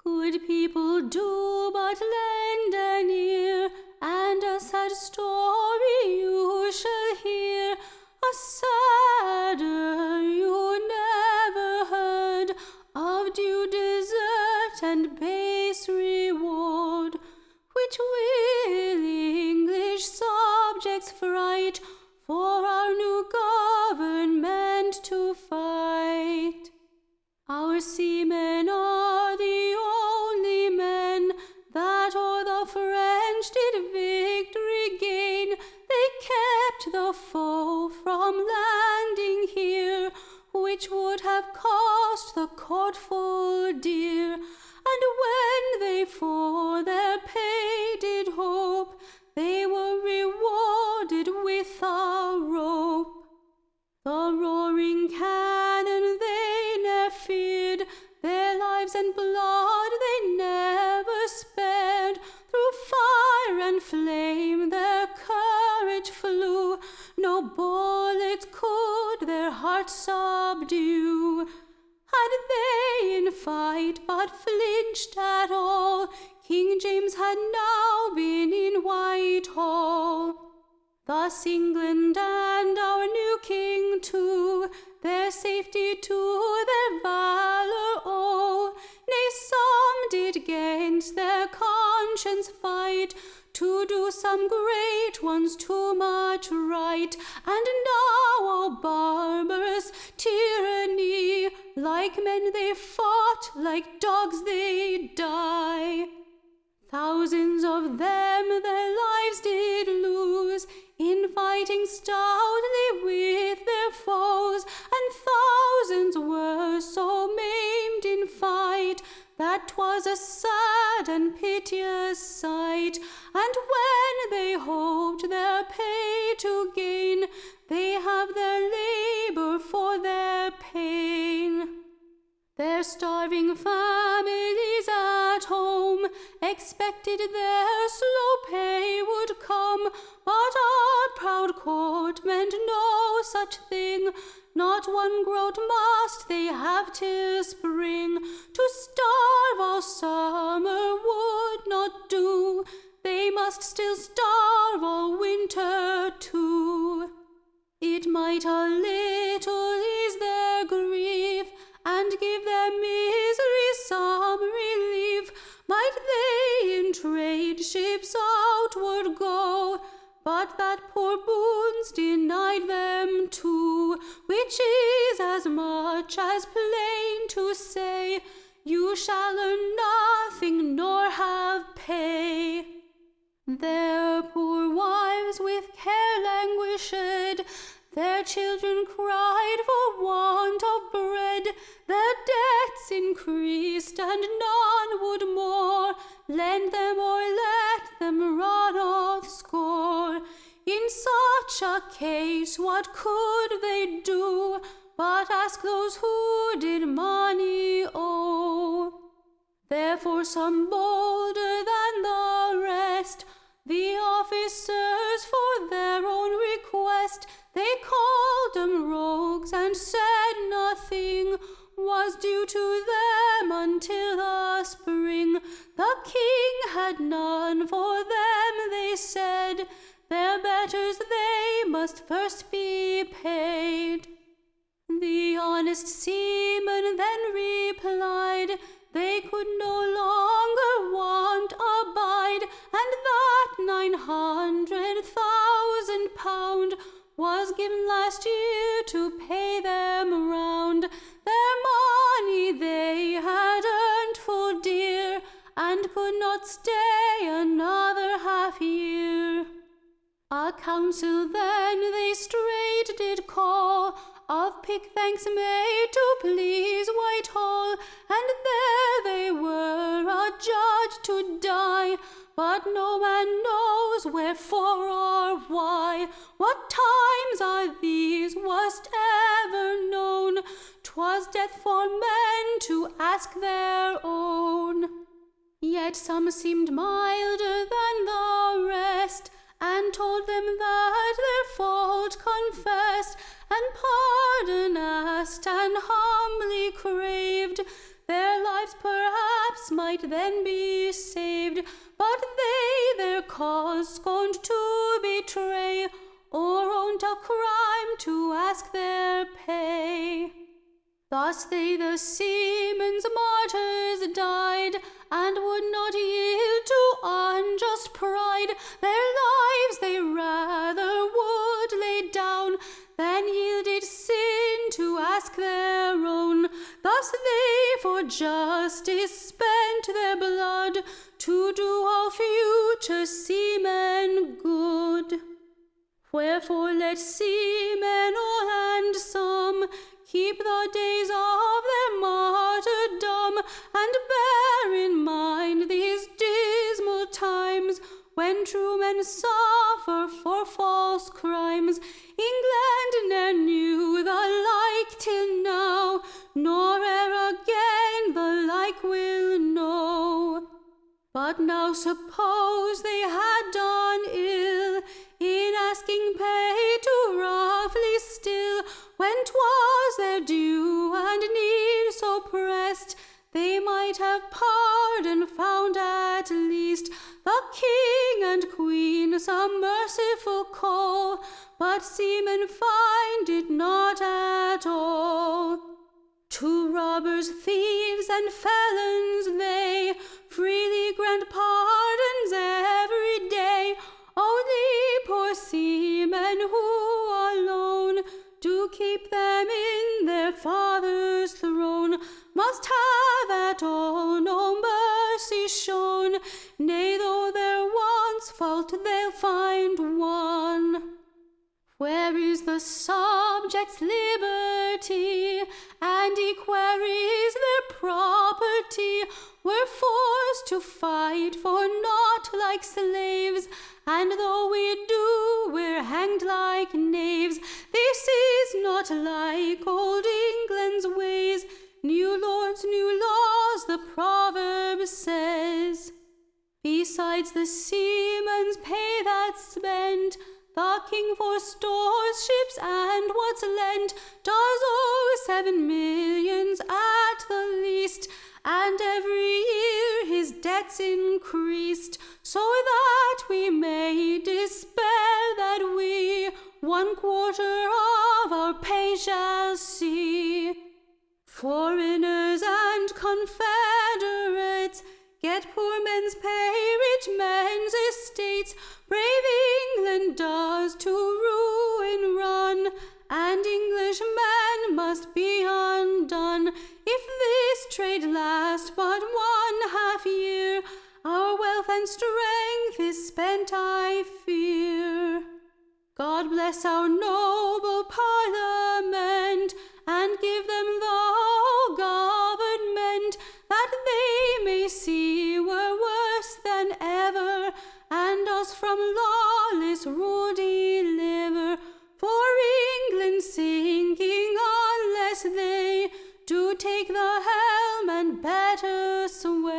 Good people do but lend an ear, and a sad story you shall hear. A sadder you never heard, of due desert and base reward, which will English subjects fright, for our new government to fight. Our seamen are the only men that o'er the French did victory gain. They kept the foe from landing here, which would have cost the court full dear. And when they for their pay did hope, they were rewarded with a rope. The roaring cannon they ne'er feared, their lives and blood they never spared. Through fire and flame their courage flew, no bullet could their hearts subdue. Had they in fight but flinched at all, King James had now been in Whitehall. Thus England and our new king too, their safety to their valour owe. Nay, some did gainst their conscience fight, to do some great ones too much right. And now, O barbarous tyranny, like men they fought, like dogs they die. Thousands of them their lives did lose, in fighting stoutly with their foes, and thousands were so maimed in fight, that 'twas a sad and piteous sight. And when they hoped their pay to gain, they have their labour for their pain. Their starving families at home expected their slow pay would come, but our proud court meant no such thing. Not one groat must they have till spring. To starve all summer would not do, they must still starve all winter too. It might a little ease their grief, and give their misery some relief. Might they in trade ships outward go, but that poor boon's denied them too, which is as much as plain to say, you shall earn nothing nor have pay. Their poor wives with care languished, their children cried for want of bread. Their debts increased, and none would more lend them or let them run off score. In such a case what could they do, but ask those who did money owe? Therefore some bolder than the rest, the officers for their own request, they called 'em rogues and said nothing was due to them until the spring. The king had none for them, they said, their betters they must first be paid. The honest seamen then replied, they could no longer want abide, and that 900,000 was given last year to pay them round. Their money they had earned full dear, and could not stay another half year. A council then they straight did call, of pickthanks made to please Whitehall, and there they were adjudged to die. But no man knows wherefore or why. What times are these wast ever known? 'Twas death for men to ask their own. Yet some seemed milder than the rest, and told them that their fault confessed, and pardon asked and humbly craved. Their lives perhaps us might then be saved, but they their cause scorned to betray, or owned a crime to ask their pay. Thus they, the seamen's martyrs, died, and would not yield to unjust pride. Their lives they rather would lay down than yielded sin to ask their own. Thus they for justice spent their blood, to do all future seamen good. Wherefore let seamen all and some keep the days of their martyrdom, and bear in mind these dismal times, when true men suffer for false crimes. England ne'er knew the like till now, nor e'er again the like will know. But now suppose they had done ill, in asking pay too roughly still, when 'twas their due and need so pressed, they might have pardon found at least. The king and queen some merciful call, but seamen find it not at all. To robbers, thieves, and felons they freely grant pardons every day. Only poor seamen who alone do keep them in their Father's throne must have at all no mercy shown. Nay, though their wants fault, they'll find one. Where is the subject's liberty, and eke where is their property? We're forced to fight for naught like slaves, and though we do, we're hanged like knaves. This is not like old England's ways. New lords, new laws, the proverb says. Besides the seaman's pay that's spent, the king for stores, ships, and what's lent, does owe 7 millions at the least, and every year his debts increased, so that we may despair that we 1/4 of our pay shall see. Foreigners and confederates get poor men's pay, rich men's estates. Brave England does to ruin run, and Englishmen must be undone. If this trade last but 1/2 year, our wealth and strength is spent, I fear. God bless our noble Parliament, and give them the whole government, that they may see we're worse than ever, and us from lawless rule deliver. For England's sinking unless they do take the helm and better sway.